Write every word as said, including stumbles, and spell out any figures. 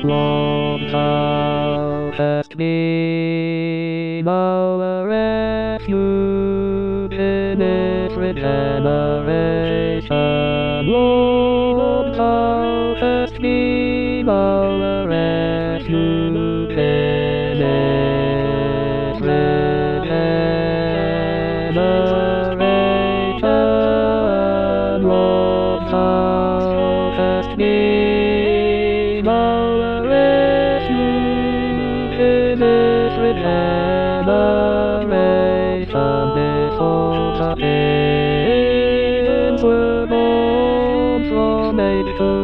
Lord thou hast been our refuge in every generation. Lord thou hast been our refuge in every generation. Lord thou hast been our refuge in every generation. Before the winds were born from age to